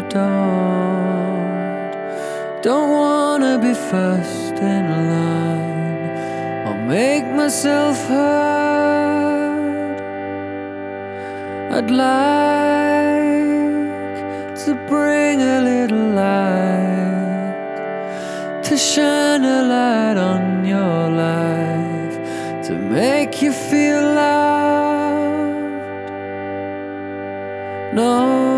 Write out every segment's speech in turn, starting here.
adored. Don't wanna be first in line, I'll make myself heard. I'd like to bring a little light, to shine a light on your life, to make you feel loved. No,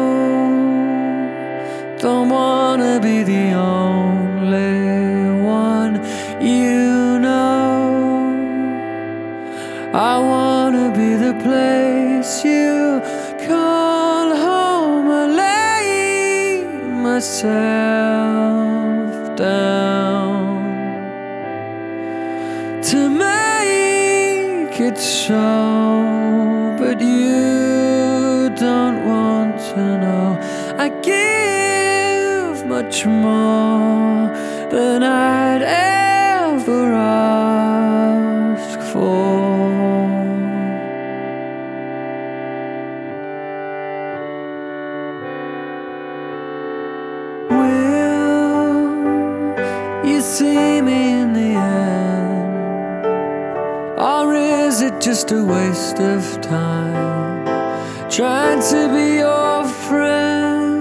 don't wanna be the only one you know. I wanna be the place you call home. I lay myself down to make it so, but you don't want to know. I give much more than I'd ever ask for. Will you see me in the end? Or is it just a waste of time, trying to be your friend?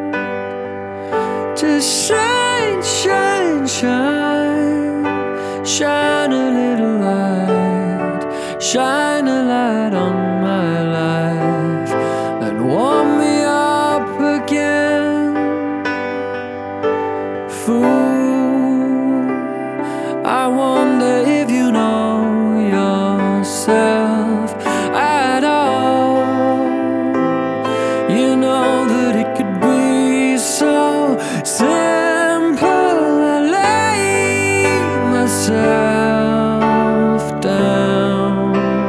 Just shine, shine, shine, shine a little light, shine a light on my life and warm me up again. Fool, I wonder if you know yourself at all. You know that it could be so simple. I lay myself down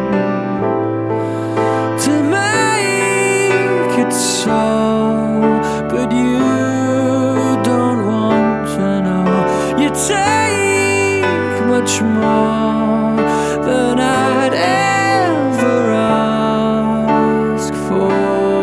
to make it so, but you don't want to know. You take much more than I'd ever ask for.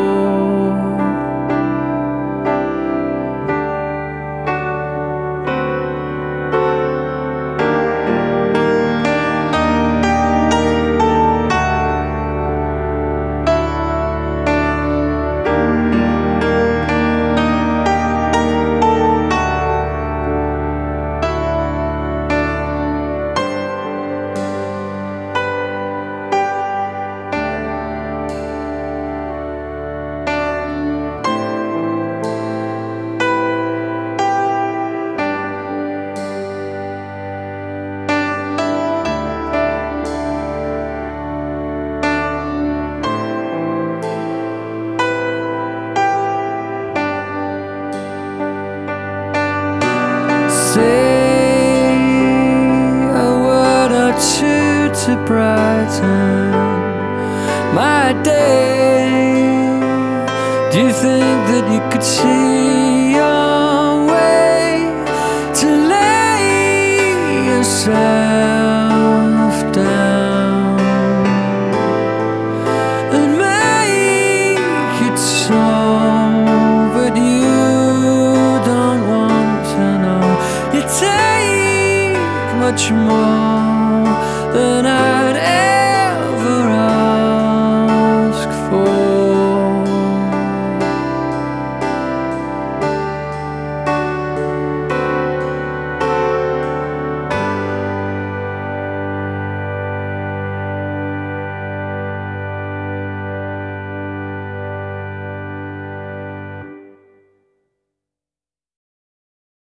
Say a word or two to brighten my day. Do you think that you could see your way to lay yourself down and make it so, but you don't want to know. You take much more than I'd ever